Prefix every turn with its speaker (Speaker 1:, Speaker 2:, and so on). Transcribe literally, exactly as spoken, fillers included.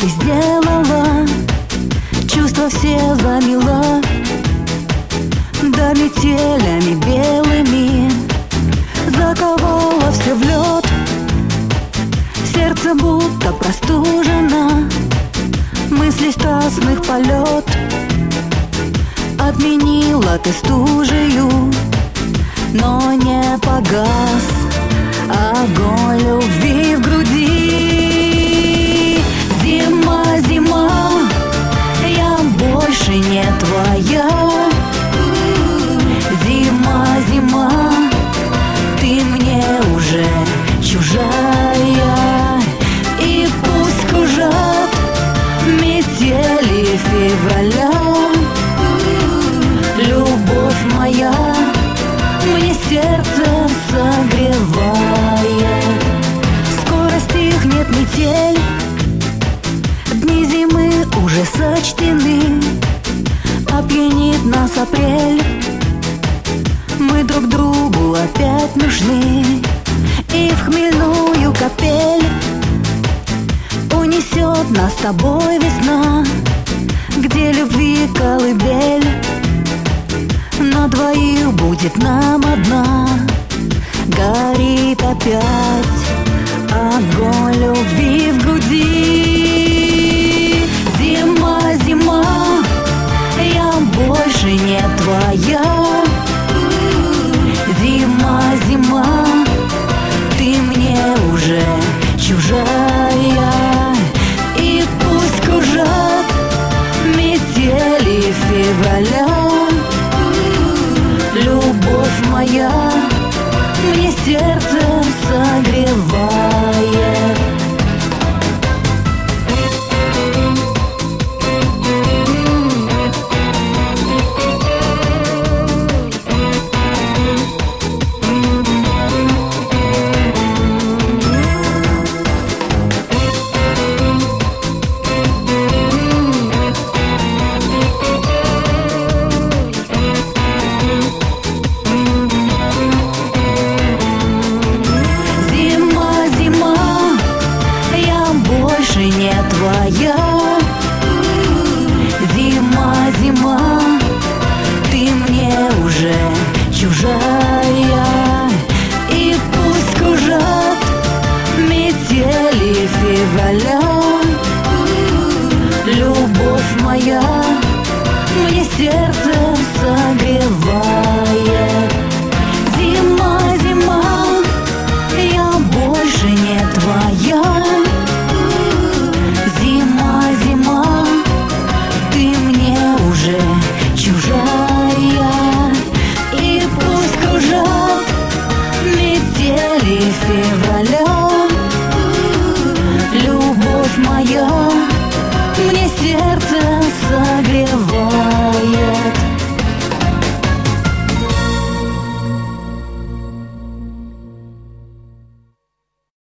Speaker 1: ты сделала, чувства все замела, да метелями белыми заковала все в лед. Сердце будто простужено, мысли страстных полет. Отменила ты стужею, но не погас огонь любви в груди. Зима, зима, я больше не твоя. Зима, зима, ты мне уже чужая. И пусть кружат метели февраля, любовь моя мне сердце согревает. Скоро стихнет метель, дни зимы уже сочтены. Опьянит нас апрель, мы друг другу опять нужны. И в хмельную капель унесет нас с тобой весна, где любви колыбель. На двоих будет нам одна, горит опять огонь любви в груди. Зима, зима, я больше не твоя. Зима, зима, ты мне уже чужая. И пусть кружат метели февраля, любовь моя мне сердце согревает. Не твоя. Зима, зима, ты мне уже чужая. И пусть кружат метели февраля, любовь моя мне сердце